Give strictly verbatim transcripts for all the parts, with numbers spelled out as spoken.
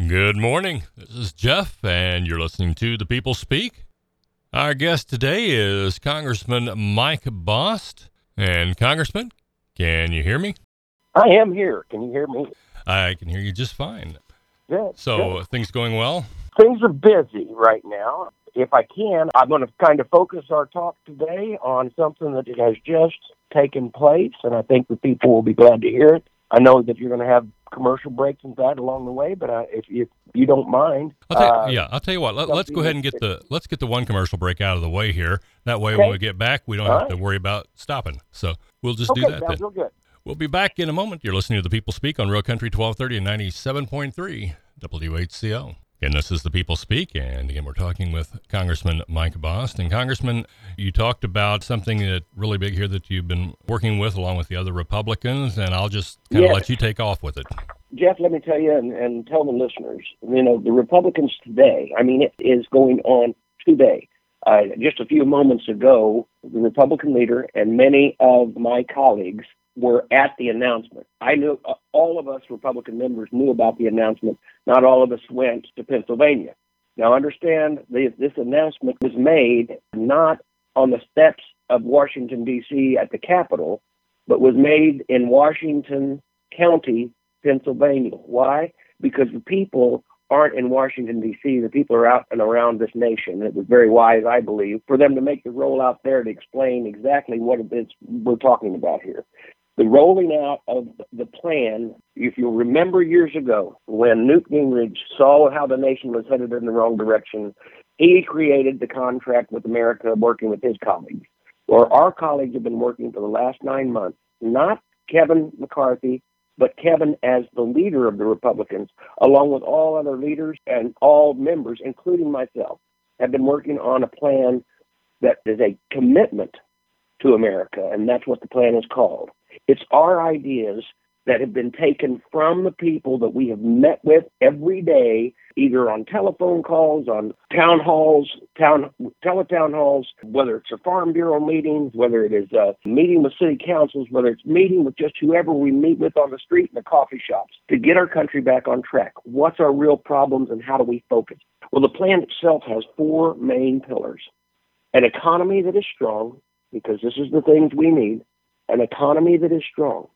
Good morning. This is Jeff, and you're listening to The People Speak. Our guest today is Congressman Mike Bost. And Congressman, can you hear me? I am here. Can you hear me? I can hear you just fine. Good. So, good. things going well? Things are busy right now. If I can, I'm going to kind of focus our talk today on something that has just taken place, and I think the people will be glad to hear it. I know that you're going to have commercial breaks and that along the way, but uh, if, if you don't mind, I'll tell you, uh, yeah, I'll tell you what. Let, let's go ahead and get the let's get the one commercial break out of the way here. That way, Okay. when we get back, we don't All have right. to worry about stopping. So we'll just okay, do that sounds then. real good. We'll be back in a moment. You're listening to The People Speak on Real Country twelve thirty and ninety-seven point three W H C O. And this is The People Speak, and again, we're talking with Congressman Mike Bost. And Congressman, you talked about something that really big here that you've been working with along with the other Republicans, and I'll just kind of Yes. let you take off with it. Jeff, let me tell you and, and tell the listeners, you know, the Republicans today, I mean, it is going on today. Uh, just a few moments ago, the Republican leader and many of my colleagues were at the announcement. I knew, uh, all of us Republican members knew about the announcement. Not all of us went to Pennsylvania. Now, understand, the, this announcement was made not on the steps of Washington, D C at the Capitol, but was made in Washington County, Pennsylvania. Why? Because the people aren't in Washington, D C. The people are out and around this nation. It was very wise, I believe, for them to make the roll out there to explain exactly what it is we're talking about here. The rolling out of the plan, if you'll remember years ago, when Newt Gingrich saw how the nation was headed in the wrong direction, he created the contract with America, working with his colleagues. Or our colleagues have been working for the last nine months, not Kevin McCarthy, but Kevin as the leader of the Republicans, along with all other leaders and all members, including myself, have been working on a plan that is a commitment to America, and that's what the plan is called. It's our ideas that have been taken from the people that we have met with every day, either on telephone calls, on town halls, town teletown halls, whether it's a Farm Bureau meetings, whether it is a meeting with city councils, whether it's meeting with just whoever we meet with on the street and the coffee shops, to get our country back on track. What's our real problems and how do we focus? Well, the plan itself has four main pillars. An economy that is strong, because this is the things we need, an economy that is strong.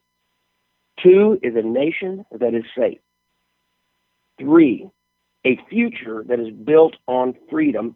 Two is a nation that is safe. Three, a future that is built on freedom.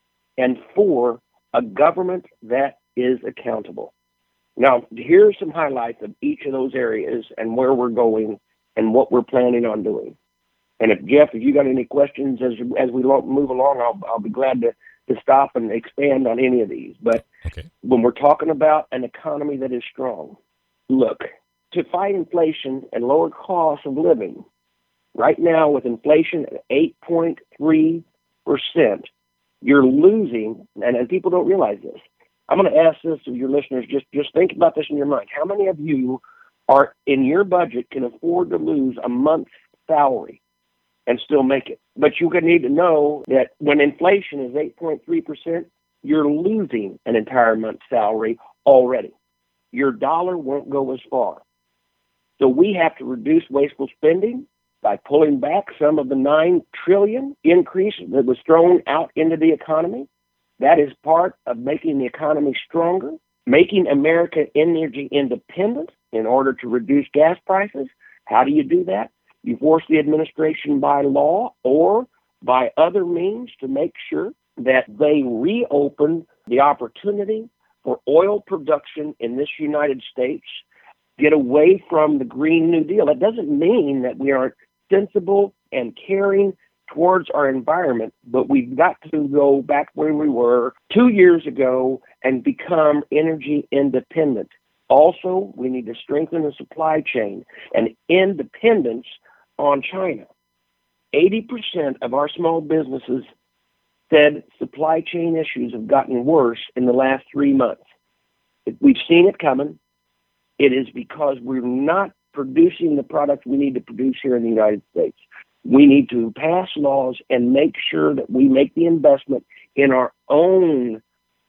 And four, a government that is accountable. Now, here are some highlights of each of those areas and where we're going and what we're planning on doing. And if, Jeff, if you got any questions as as we move along, I'll, I'll be glad to, to stop and expand on any of these. But Okay. when we're talking about an economy that is strong, look, to fight inflation and lower costs of living, right now with inflation at eight point three percent, you're losing, and, and people don't realize this. I'm going to ask this to your listeners, just, just think about this in your mind. How many of you are in your budget can afford to lose a month's salary and still make it? But you need to know that when inflation is eight point three percent, you're losing an entire month's salary already. Your dollar won't go as far. So we have to reduce wasteful spending by pulling back some of the nine trillion dollars increase that was thrown out into the economy. That is part of making the economy stronger, making America energy independent in order to reduce gas prices. How do you do that? You force the administration by law or by other means to make sure that they reopen the opportunity for oil production in this United States, get away from the Green New Deal. That doesn't mean that we aren't sensible and caring towards our environment, but we've got to go back where we were two years ago and become energy independent. Also, we need to strengthen the supply chain and independence on China. eighty percent of our small businesses said supply chain issues have gotten worse in the last three months. We've seen it coming. It is because we're not producing the products we need to produce here in the United States. We need to pass laws and make sure that we make the investment in our own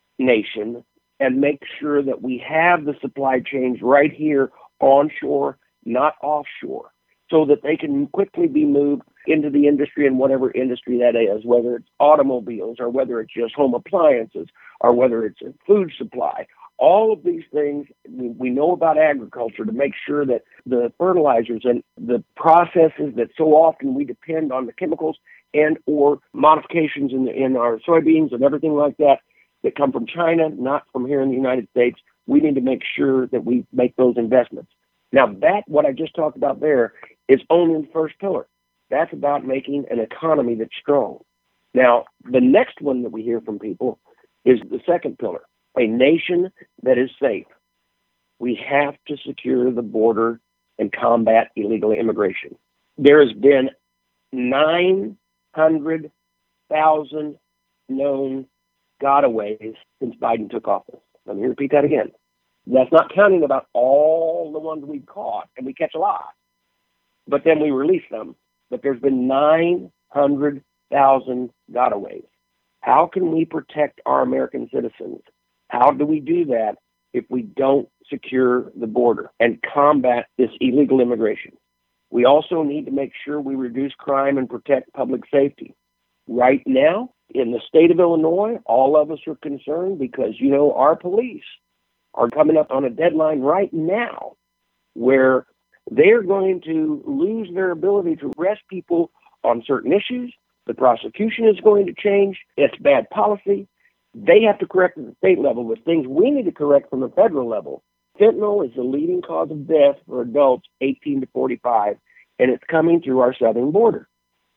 nation and make sure that we have the supply chains right here onshore, not offshore. so that they can quickly be moved into the industry, and whatever industry that is, whether it's automobiles or whether it's just home appliances or whether it's a food supply. All of these things we know about agriculture to make sure that the fertilizers and the processes that so often we depend on the chemicals and or modifications in, the, in our soybeans and everything like that that come from China, not from here in the United States, we need to make sure that we make those investments. Now, that, what I just talked about there, is only the first pillar. That's about making an economy that's strong. Now, the next one that we hear from people is the second pillar, a nation that is safe. We have to secure the border and combat illegal immigration. There has been nine hundred thousand known gotaways since Biden took office. Let me repeat that again. That's not counting about all the ones we caught, and we catch a lot, but then we release them. But there's been nine hundred thousand gotaways. How can we protect our American citizens? How do we do that if we don't secure the border and combat this illegal immigration? We also need to make sure we reduce crime and protect public safety. Right now, in the state of Illinois, all of us are concerned because, you know, our police are coming up on a deadline right now where they're going to lose their ability to arrest people on certain issues. The prosecution is going to change. It's bad policy. They have to correct at the state level with things we need to correct from the federal level. Fentanyl is the leading cause of death for adults eighteen to forty-five, and it's coming through our southern border.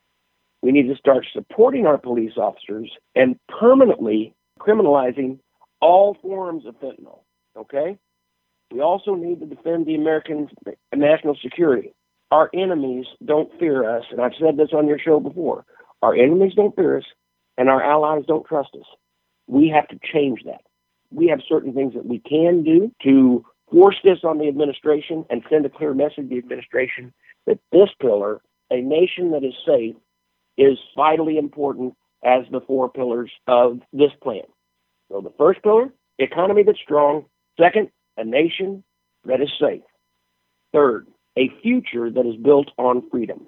We need to start supporting our police officers and permanently criminalizing all forms of fentanyl, okay? We also need to defend the American national security. Our enemies don't fear us, and I've said this on your show before. Our enemies don't fear us, and our allies don't trust us. We have to change that. We have certain things that we can do to force this on the administration and send a clear message to the administration that this pillar, a nation that is safe, is vitally important as the four pillars of this plan. So the first pillar, economy that's strong. Second, a nation that is safe. Third, a future that is built on freedom.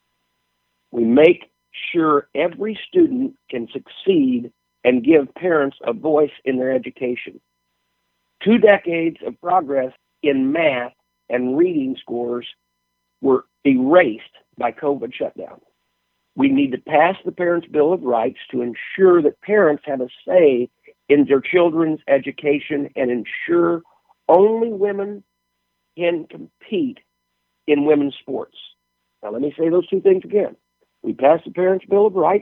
We make sure every student can succeed and give parents a voice in their education. Two decades of progress in math and reading scores were erased by COVID shutdown. We need to pass the Parents' Bill of Rights to ensure that parents have a say in their children's education and ensure only women can compete in women's sports. Now, let me say those two things again. We pass the Parents' Bill of Rights,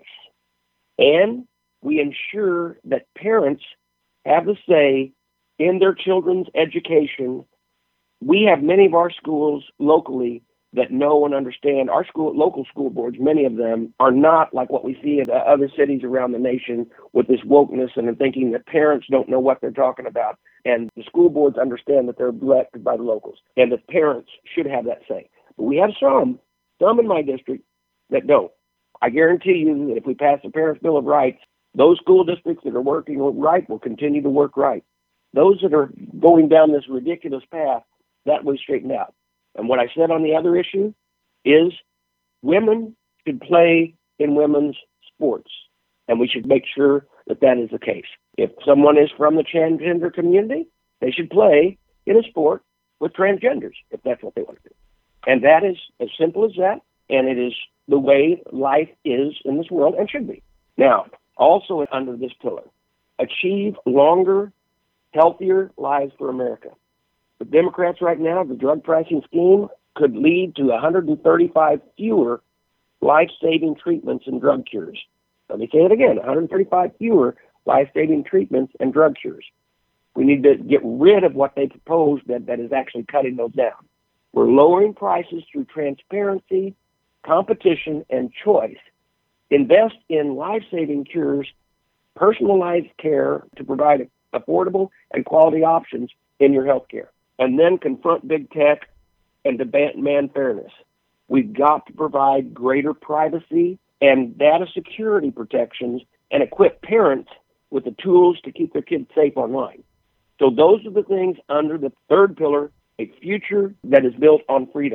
and we ensure that parents have a say in their children's education. We have many of our schools locally that know and understand. Our school, local school boards, many of them are not like what we see in other cities around the nation with this wokeness and thinking that parents don't know what they're talking about. And the school boards understand that they're elected by the locals and that parents should have that say. But we have some, some in my district that don't. I guarantee you that if we pass the Parents' Bill of Rights, those school districts that are working right will continue to work right. Those that are going down this ridiculous path, that will straighten out. And what I said on the other issue is women should play in women's sports, and we should make sure that that is the case. If someone is from the transgender community, they should play in a sport with transgenders, if that's what they want to do. And that is as simple as that, and it is the way life is in this world and should be. Now, also under this pillar, achieve longer, healthier lives for America. The Democrats right now, the drug pricing scheme could lead to one hundred thirty-five fewer life-saving treatments and drug cures. Let me say it again, one hundred thirty-five fewer life-saving treatments and drug cures. We need to get rid of what they proposed that, that is actually cutting those down. We're lowering prices through transparency, competition, and choice. Invest in life-saving cures, personalized care to provide affordable and quality options in your health care. And then confront big tech and demand fairness. We've got to provide greater privacy and data security protections and equip parents with the tools to keep their kids safe online. So those are the things under the third pillar, a future that is built on freedom.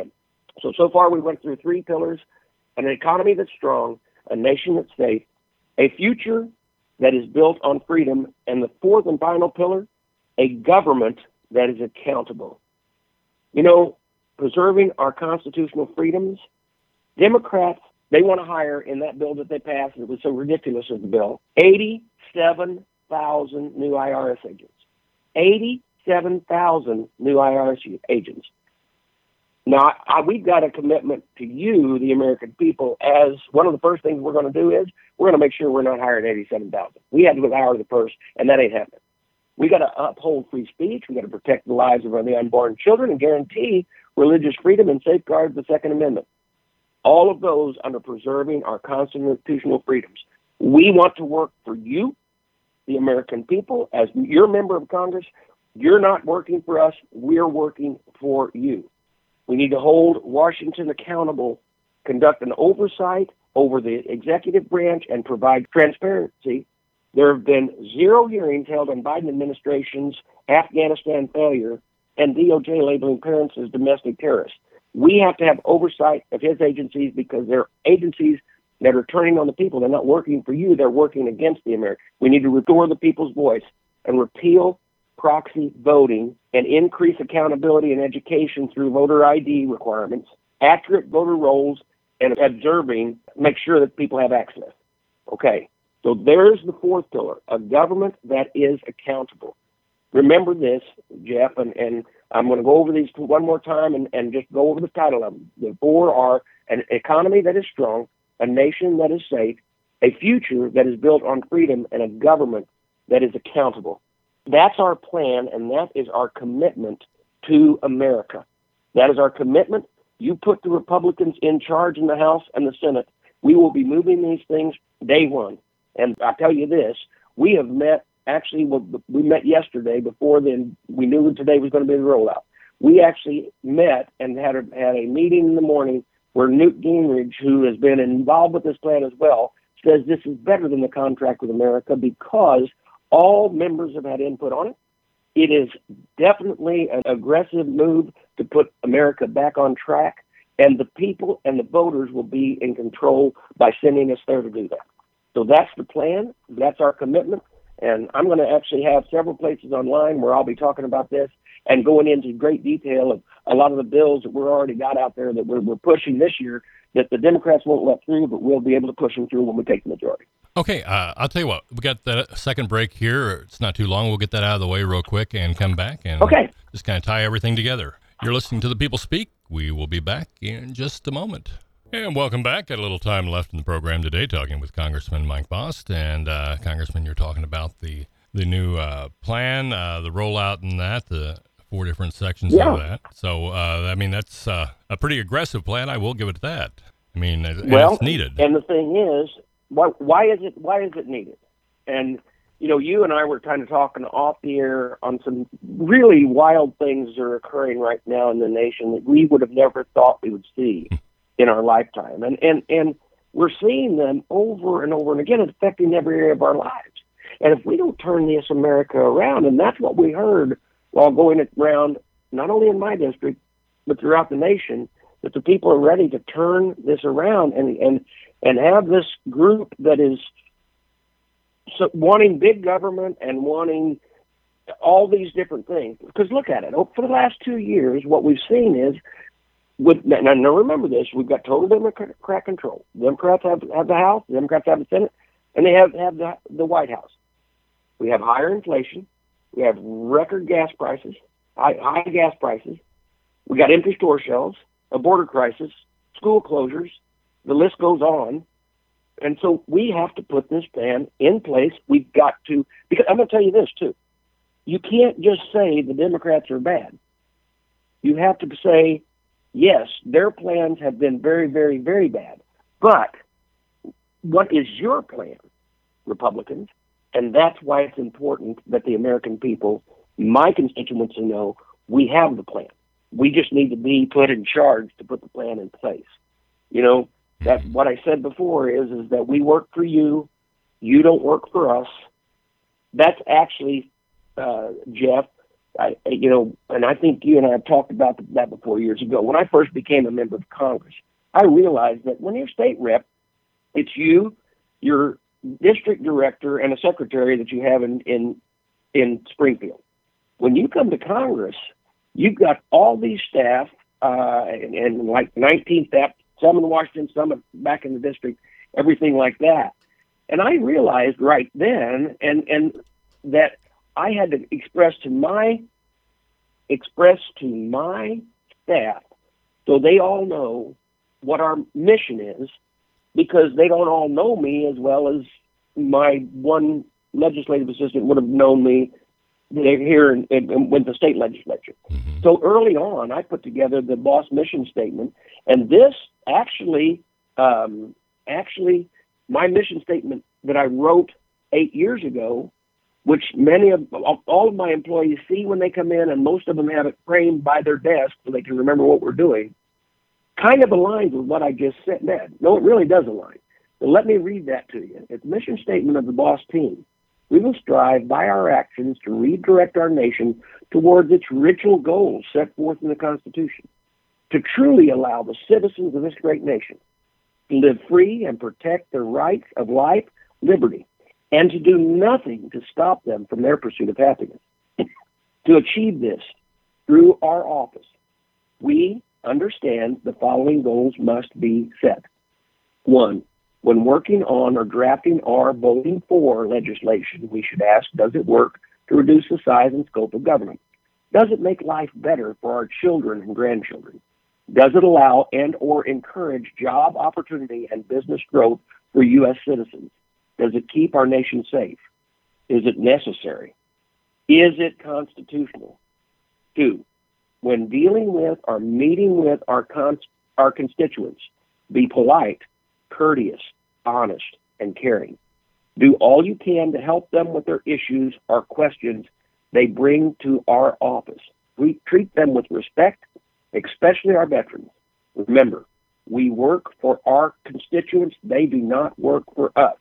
So, so far we went through three pillars: an economy that's strong, a nation that's safe, a future that is built on freedom, and the fourth and final pillar, a government that is accountable. You know, preserving our constitutional freedoms, Democrats, they want to hire in that bill that they passed, and it was so ridiculous of the bill, eighty-seven thousand new I R S agents. eighty-seven thousand new I R S agents. Now, I, we've got a commitment to you, the American people, as one of the first things we're going to do is we're going to make sure we're not hiring eighty-seven thousand. We had to hire the first, and that ain't happening. We got to uphold free speech. We got to protect the lives of the unborn children and guarantee religious freedom and safeguard the Second Amendment. All of those under preserving our constitutional freedoms. We want to work for you, the American people, as your member of Congress. You're not working for us. We're working for you. We need to hold Washington accountable, conduct an oversight over the executive branch, and provide transparency. There have been zero hearings held on Biden administration's Afghanistan failure and D O J labeling parents as domestic terrorists. We have to have oversight of his agencies because they're agencies that are turning on the people. They're not working for you. They're working against the Americans. We need to restore the people's voice and repeal proxy voting and increase accountability and education through voter I D requirements, accurate voter rolls, and observing, make sure that people have access. Okay, so there's the fourth pillar, a government that is accountable. Remember this, Jeff, and, and I'm going to go over these one more time and, and just go over the title of them. The four are an economy that is strong, a nation that is safe, a future that is built on freedom, and a government that is accountable. That's our plan, and that is our commitment to America. That is our commitment. You put the Republicans in charge in the House and the Senate. We will be moving these things day one. And I tell you this, we have met, actually, we met yesterday before then we knew today was going to be the rollout. We actually met and had a, had a meeting in the morning where Newt Gingrich, who has been involved with this plan as well, says this is better than the contract with America because all members have had input on it. It is definitely an aggressive move to put America back on track, and the people and the voters will be in control by sending us there to do that. So that's the plan. That's our commitment. And I'm going to actually have several places online where I'll be talking about this and going into great detail of a lot of the bills that we're already got out there that we're, we're pushing this year that the Democrats won't let through, but we'll be able to push them through when we take the majority. Okay, uh, I'll tell you what. We got that second break here. It's not too long. We'll get that out of the way real quick and come back and okay. just kind of tie everything together. You're listening to The People Speak. We will be back in just a moment. And welcome back. Got a little time left in the program today talking with Congressman Mike Bost. And uh, Congressman, you're talking about the, the new uh, plan, uh, the rollout in that, the four different sections yeah. of that. So, uh, I mean, that's uh, a pretty aggressive plan. I will give it that. I mean, and well, it's needed. And the thing is, why, why is it why is it needed? And, you know, you and I were kind of talking off the air on some really wild things that are occurring right now in the nation that we would have never thought we would see in our lifetime. And, and, and we're seeing them over and over and again, affecting every area of our lives. And if we don't turn this America around, and that's what we heard while going around, not only in my district, but throughout the nation, that the people are ready to turn this around and and, and have this group that is so wanting big government and wanting all these different things. Because look at it. For the last two years, what we've seen is, with now, now remember this, we've got total Democrat control. Democrats have, have the House, the Democrats have the Senate, and they have, have the, the White House. We have higher inflation. We have record gas prices, high, high gas prices. We got empty store shelves, a border crisis, school closures, the list goes on. And so we have to put this plan in place. We've got to, because I'm going to tell you this too. You can't just say the Democrats are bad. You have to say, yes, their plans have been very, very, very bad. But what is your plan, Republicans? And that's why it's important that the American people, my constituents, know we have the plan. We just need to be put in charge to put the plan in place. You know, that what I said before is, is that we work for you. You don't work for us. That's actually, uh, Jeff, I, you know, and I think you and I have talked about that before years ago. When I first became a member of Congress, I realized that when you're state rep, it's you, your district director, and a secretary that you have in, in, in Springfield. When you come to Congress, you've got all these staff, uh, and, and like nineteen staff, some in Washington, some back in the district, everything like that. And I realized right then, and, and that I had to express to my express to my staff so they all know what our mission is, because they don't all know me as well as my one legislative assistant would have known me here in, in, with the state legislature. Mm-hmm. So early on, I put together the boss mission statement, and this actually, um, actually, my mission statement that I wrote eight years ago, which many of all of my employees see when they come in, and most of them have it framed by their desk so they can remember what we're doing, kind of aligns with what I just said. No, it really does align. So let me read that to you. It's mission statement of the boss team. We will strive by our actions to redirect our nation towards its ritual goals set forth in the Constitution, to truly allow the citizens of this great nation to live free and protect their rights of life, liberty, and to do nothing to stop them from their pursuit of happiness. To achieve this through our office, we understand the following goals must be set. One, when working on or drafting or voting for legislation, we should ask, does it work to reduce the size and scope of government? Does it make life better for our children and grandchildren? Does it allow and or encourage job opportunity and business growth for U S citizens? Does it keep our nation safe? Is it necessary? Is it constitutional? Two, when dealing with or meeting with our con- our constituents, be polite, courteous, honest, and caring. Do all you can to help them with their issues or questions they bring to our office. We treat them with respect, especially our veterans. Remember, we work for our constituents. They do not work for us.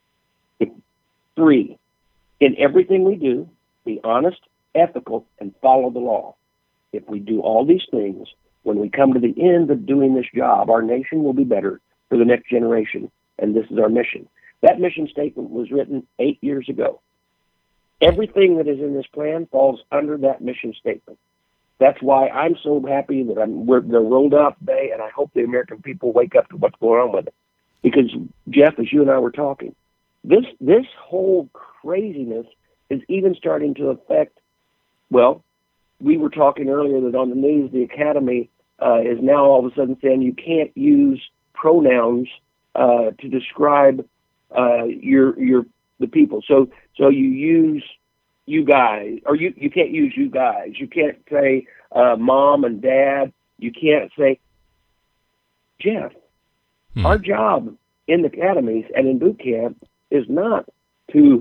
Three, in everything we do, be honest, ethical, and follow the law. If we do all these things, when we come to the end of doing this job, our nation will be better for the next generation, and this is our mission. That mission statement was written eight years ago. Everything that is in this plan falls under that mission statement. That's why I'm so happy that I'm, we're, they're rolled out today, and I hope the American people wake up to what's going on with it. Because, Jeff, as you and I were talking, this this whole craziness is even starting to affect, well, we were talking earlier that on the news, the Academy uh, is now all of a sudden saying you can't use pronouns uh, to describe uh, your your the people. So so you use you guys, or you, you can't use you guys. You can't say uh, mom and dad. You can't say, Jeff, hmm. Our job in the academies and in boot camp is not to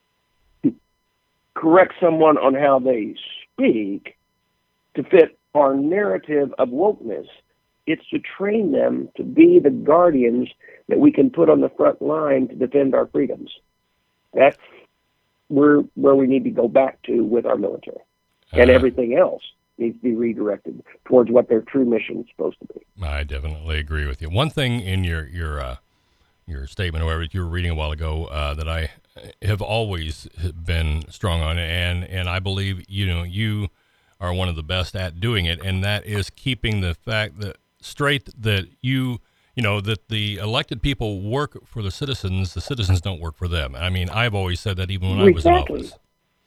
correct someone on how they speak to fit our narrative of wokeness. It's to train them to be the guardians that we can put on the front line to defend our freedoms. That's where where we need to go back to with our military. Uh, and everything else needs to be redirected towards what their true mission is supposed to be. I definitely agree with you. One thing in your your uh, your statement, or whatever you were reading a while ago, uh, that I have always been strong on, and and I believe you know you are one of the best at doing it, and that is keeping the fact that straight that you you know that the elected people work for the citizens. The citizens don't work for them. I mean, I've always said that even when exactly. I was in office.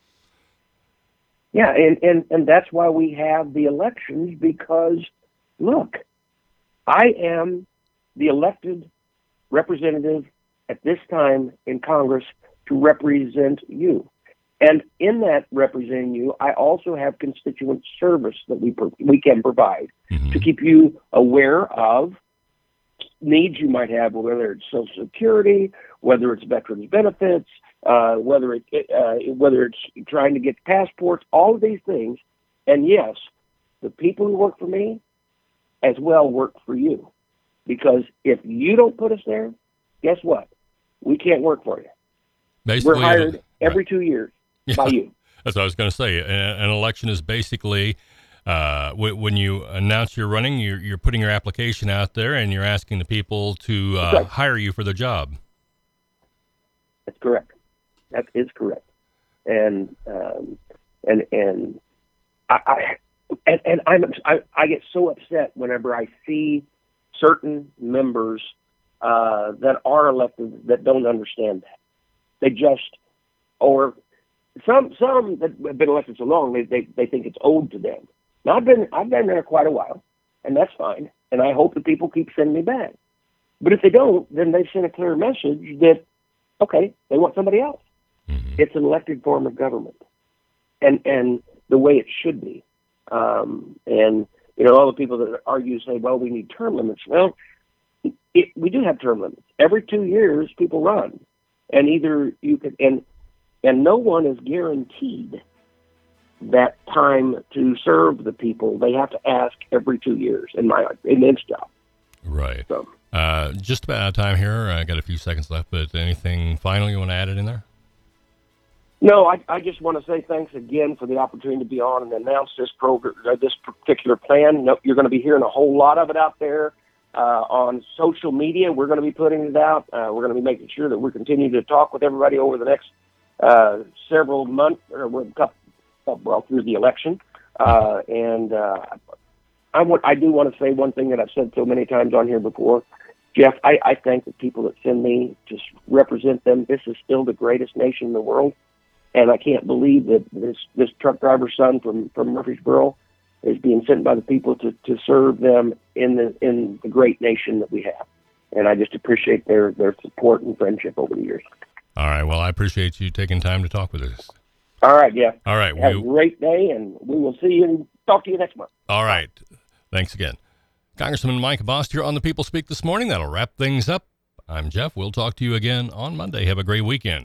Yeah, and, and, and that's why we have the elections, because, look, I am the elected representative at this time in Congress to represent you. And in that representing you, I also have constituent service that we we can provide mm-hmm. to keep you aware of needs you might have, whether it's Social Security, whether it's veterans benefits, uh, whether it uh, whether it's trying to get passports, all of these things. And yes, the people who work for me as well work for you, because if you don't put us there, guess what? We can't work for you. Basically, we're hired right. every two years. Yeah. By you. That's what I was going to say. An, an election is basically uh, w- when you announce you're running, you're, you're putting your application out there and you're asking the people to uh, Right. hire you for the job. That's correct. That is correct. And um, and and I, I and, and I'm I, I get so upset whenever I see certain members uh, that are elected that don't understand that. They just or some some that have been elected so long they, they they think it's owed to them. Now I've been I've been there quite a while, and that's fine. And I hope that people keep sending me back. But if they don't, then they send a clear message that okay, they want somebody else. Mm-hmm. It's an elected form of government, and and the way it should be. Um, and you know, all the people that argue say, "Well, we need term limits." Well, it, we do have term limits. Every two years, people run, and either you could and and no one is guaranteed that time to serve the people. They have to ask every two years. In my in this job, Right. so. Uh, just about out of time here. I got a few seconds left, but anything final you want to add it in there? No, I, I just want to say thanks again for the opportunity to be on and announce this program, uh, this particular plan. No, you're going to be hearing a whole lot of it out there uh, on social media. We're going to be putting it out. Uh, we're going to be making sure that we're continuing to talk with everybody over the next uh, several months, or well, through the election. Uh, and uh, I, want, I do want to say one thing that I've said so many times on here before. Jeff, I, I thank the people that send me to represent them. This is still the greatest nation in the world. And I can't believe that this, this truck driver's son from, from Murfreesboro is being sent by the people to, to serve them in the in the great nation that we have. And I just appreciate their, their support and friendship over the years. All right. Well, I appreciate you taking time to talk with us. All right, Jeff. All right. Have We, a great day, and we will see you and talk to you next month. all right. Thanks again. Congressman Mike Bost here on The People Speak this morning. That'll wrap things up. I'm Jeff. We'll talk to you again on Monday. Have a great weekend.